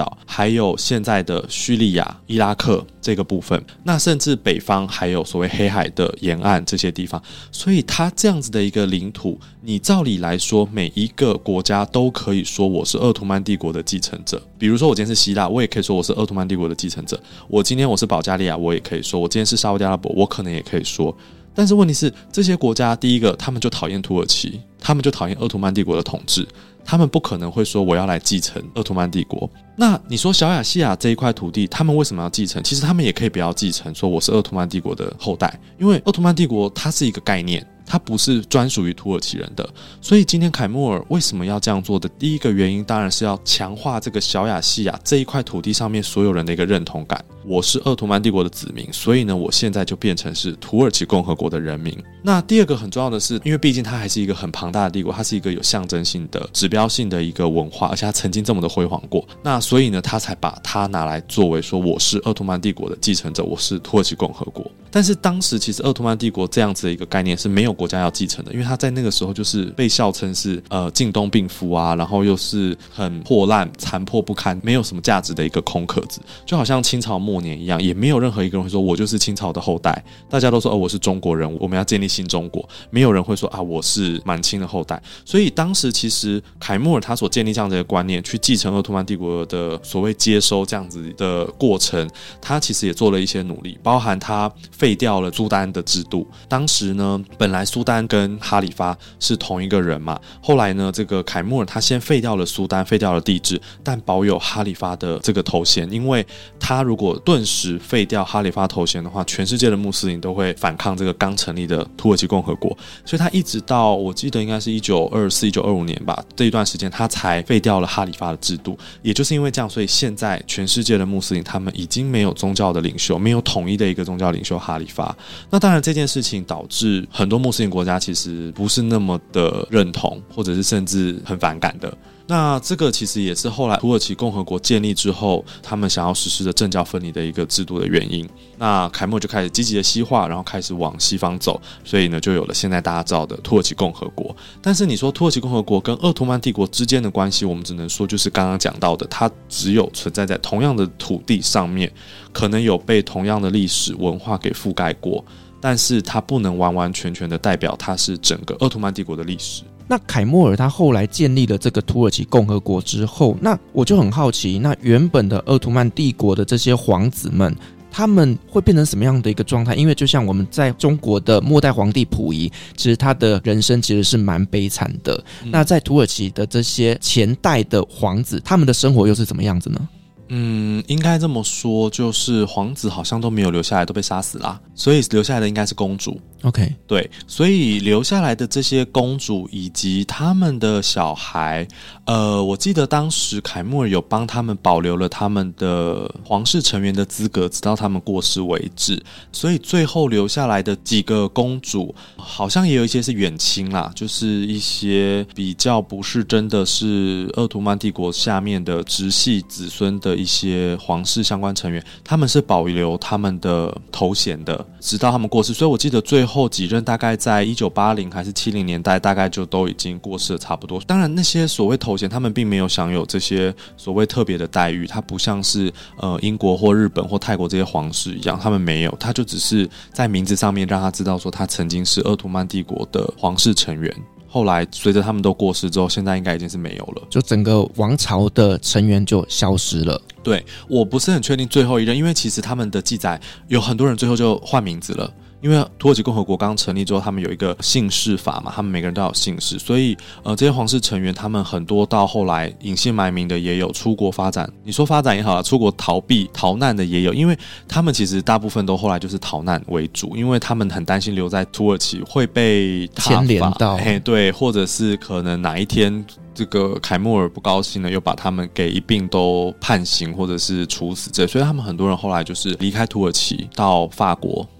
角，还有现在的叙利亚、伊拉克这个部分，那甚至北方还有所谓黑海的沿岸这些地方。所以它这样子的一个领土，你照理来说每一个国家都可以说我是鄂图曼帝国的继承者。比如说我今天是希腊，我也可以说我是鄂图曼帝国的继承者，我今天我是保加利亚，我也可以说，我今天是沙烏地阿拉伯，我可能也可以说。但是问题是，这些国家第一个他们就讨厌土耳其，他们就讨厌鄂图曼帝国的统治，他们不可能会说我要来继承鄂图曼帝国。那你说小亚细亚这一块土地他们为什么要继承？其实他们也可以不要继承，说我是鄂图曼帝国的后代，因为鄂图曼帝国它是一个概念，它不是专属于土耳其人的。所以今天凯末尔为什么要这样做的第一个原因，当然是要强化这个小亚细亚这一块土地上面所有人的一个认同感。我是鄂图曼帝国的子民，所以呢我现在就变成是土耳其共和国的人民。那第二个很重要的是，因为毕竟它还是一个很庞大的帝国，它是一个有象征性的指标性的一个文化，而且它曾经这么的辉煌过，那所以呢他才把它拿来作为说我是鄂图曼帝国的继承者，我是土耳其共和国。但是当时其实鄂图曼帝国这样子的一个概念是没有国家要继承的，因为它在那个时候就是被笑称是近东病夫啊，然后又是很破烂残破不堪没有什么价值的一个空壳子，就好像清朝末年一样，也没有任何一个人会说我就是清朝的后代，大家都说我是中国人，我们要建立新中国，没有人会说我是满清的后代。所以当时其实凯末尔他所建立这样的一个观念，去继承鄂图曼帝国的所谓接收这样子的过程，他其实也做了一些努力，包含他废掉了苏丹的制度。当时呢本来苏丹跟哈里发是同一个人嘛，后来呢这个凯末尔他先废掉了苏丹，废掉了帝制，但保有哈里发的这个头衔，因为他如果顿时废掉哈里发头衔的话，全世界的穆斯林都会反抗这个刚成立的土耳其共和国。所以他一直到我记得应该是1924、1925年吧，这一段时间他才废掉了哈里发的制度。也就是因为这样，所以现在全世界的穆斯林他们已经没有宗教的领袖，没有统一的一个宗教领袖哈里发。那当然这件事情导致很多穆斯林国家其实不是那么的认同，或者是甚至很反感的。那这个其实也是后来土耳其共和国建立之后，他们想要实施的政教分离的一个制度的原因。那凯末尔就开始积极的西化，然后开始往西方走，所以呢就有了现在大家知道的土耳其共和国。但是你说土耳其共和国跟鄂图曼帝国之间的关系，我们只能说就是刚刚讲到的，它只有存在在同样的土地上面，可能有被同样的历史文化给覆盖过，但是它不能完完全全的代表它是整个鄂图曼帝国的历史。 那凯末尔他后来建立了这个土耳其共和国之后，那我就很好奇，那原本的鄂图曼帝国的这些皇子们，他们会变成什么样的一个状态？因为就像我们在中国的末代皇帝溥仪，其实他的人生其实是蛮悲惨的。那在土耳其的这些前代的皇子，他们的生活又是怎么样子呢？ 应该这么说，就是皇子好像都没有留下来，都被杀死啦，所以留下来的应该是公主。 OK， 对，所以留下来的这些公主以及他们的小孩，我记得当时凯末尔有帮他们保留了他们的皇室成员的资格，直到他们过世为止。所以最后留下来的几个公主，好像也有一些是远亲啦，就是一些比较不是真的是鄂图曼帝国下面的直系子孙的一些皇室相关成员，他们是保留他们的头衔的，直到他们过世。所以我记得最后几任大概在1980还是70年代，大概就都已经过世了差不多。当然那些所谓头衔他们并没有享有这些所谓特别的待遇，它不像是英国或日本或泰国这些皇室一样，他们没有，他就只是在名字上面让他知道说他曾经是鄂图曼帝国的皇室成员。后来随着他们都过世之后，现在应该已经是没有了， 就整个王朝的成员就消失了。 对，我不是很确定最后一任，因为其实他们的记载有很多人最后就换名字了。因为土耳其共和国刚成立之后，他们有一个姓氏法嘛，他们每个人都要有姓氏，所以这些皇室成员他们很多到后来隐姓埋名的也有，出国发展，你说发展也好啦，出国逃避逃难的也有，因为他们其实大部分都后来就是逃难为主，因为他们很担心留在土耳其会被牵连到， 对，或者是可能哪一天这个凯末尔不高兴了，又把他们给一并都判刑或者是处死，所以他们很多人后来就是离开土耳其到法国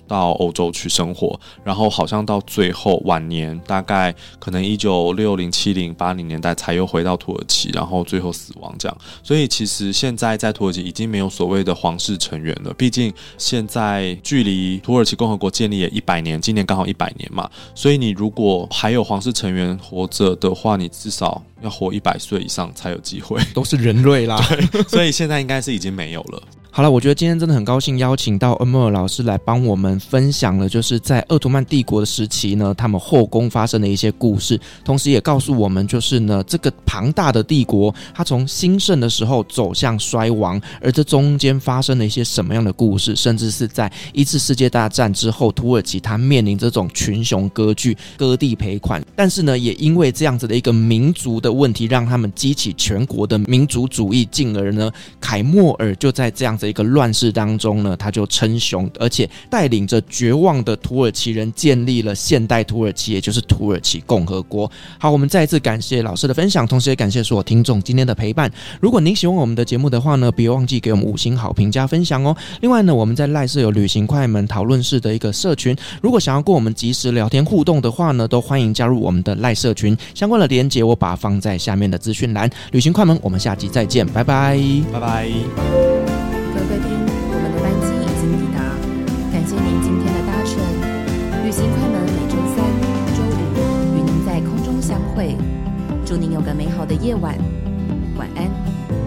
到欧洲去生活，然后好像到最后晚年，大概可能1960、70、80年代才又回到土耳其，然后最后死亡这样。所以其实现在在土耳其已经没有所谓的皇室成员了，毕竟现在距离土耳其共和国建立也100年，今年刚好100年嘛，所以你如果还有皇室成员活着的话，你至少要活100岁以上才有机会， 都是人类啦。 对，所以现在应该是已经没有了。 好了，我觉得今天真的很高兴邀请到恩莫尔老师来帮我们分享了，就是在鄂图曼帝国的时期呢，他们后宫发生的一些故事，同时也告诉我们，就是呢，这个庞大的帝国，它从兴盛的时候走向衰亡，而这中间发生了一些什么样的故事，甚至是在1次世界大战之后，土耳其它面临这种群雄割据、割地赔款，但是呢，也因为这样子的一个民族的问题，让他们激起全国的民族主义，进而呢，凯末尔就在这样子一个乱世当中呢，他就称雄，而且带领着绝望的土耳其人建立了现代土耳其，也就是土耳其共和国。好，我们再一次感谢老师的分享，同时也感谢所有听众今天的陪伴。如果您喜欢我们的节目的话呢，别忘记给我们5星好评加分享哦。另外呢，我们在赖社有旅行快门讨论室的一个社群，如果想要跟我们即时聊天互动的话呢，都欢迎加入我们的赖社群，相关的连结我把它放在下面的资讯栏。旅行快门，我们下集再见，拜拜， 拜拜。 各位贵宾，我们的班机已经抵达，感谢您今天的搭乘。旅行快门每周3、周5与您在空中相会，祝您有个美好的夜晚，晚安。